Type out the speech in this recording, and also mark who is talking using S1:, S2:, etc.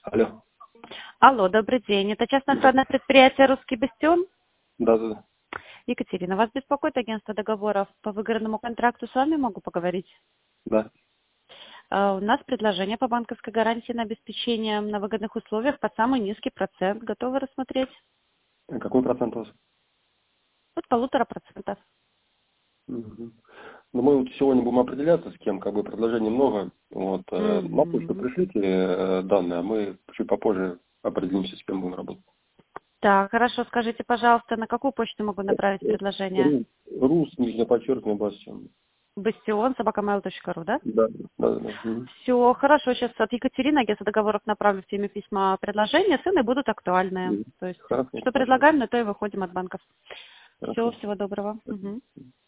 S1: Алло.
S2: Алло, добрый день. Это частное охранное предприятие «Русский Бастион».
S1: Да.
S2: Екатерина, вас беспокоит агентство договоров по выгодному контракту. С вами могу поговорить?
S1: Да.
S2: У нас предложение по банковской гарантии на обеспечение на выгодных условиях под самый низкий процент. Готовы рассмотреть?
S1: Какой процент у вас?
S2: От 1,5%.
S1: Угу. Ну, мы вот сегодня будем определяться с кем, предложений много. Вот, на почту пришлите данные, а мы чуть попозже определимся, с кем будем работать.
S2: Так, хорошо. Скажите, пожалуйста, на какую почту могу направить предложение?
S1: Рус, нижнее подчеркивание, Бастион.
S2: bastion@mail.ru, да?
S1: Да. Угу.
S2: Все, хорошо. Сейчас от Екатерины, агентства договоров, направлю в теме письма предложения. Цены будут актуальные. То есть,
S1: Хорошо.
S2: что предлагаем, на то и выходим от банков. Все,
S1: Хорошо.
S2: всего доброго. Угу.